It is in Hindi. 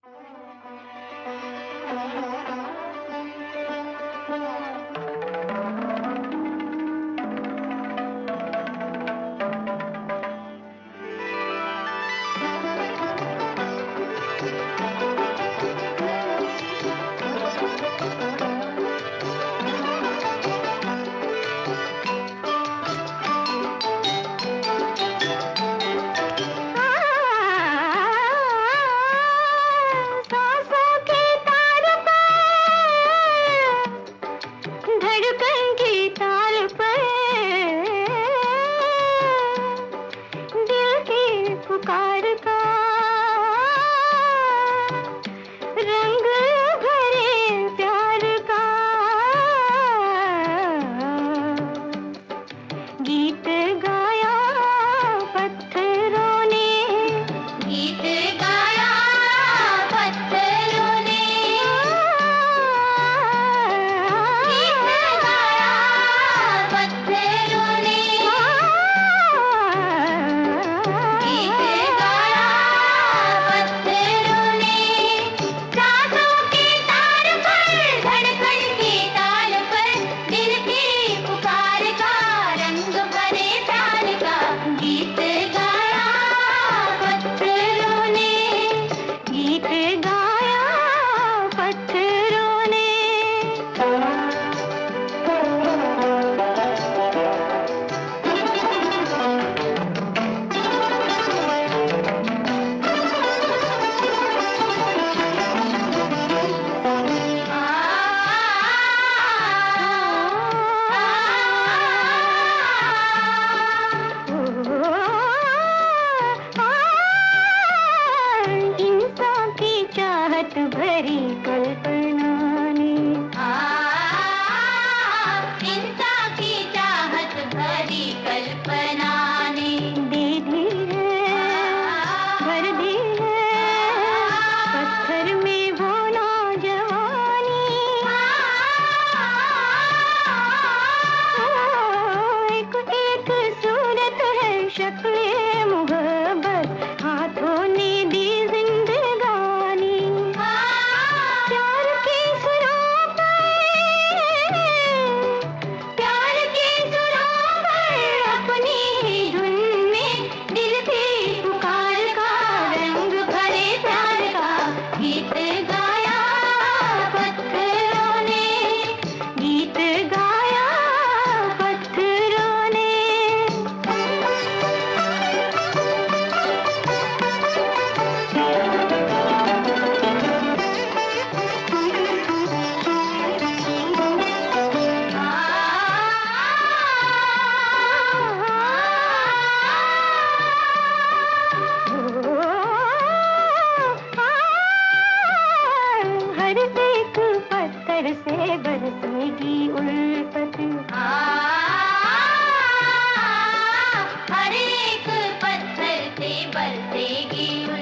भरी कल्पना ने चिंता की चाहत भरी कल्पना ने दे दी है, भर दी है पत्थर में वो नौजवानी। एक एक सूरत है शक्ल मोहब्बत, हाथों ने दी जिंदगानी। प्यार की सुरों पर अपनी ही धुन में दिल की पुकार का रंग भरे प्यार का गीत गाया पत्थरों ने, गीत गाया पत्थरों ने। हर एक पत्थर से बरसेगी उल्फत, हर एक पत्थर से बरसेगी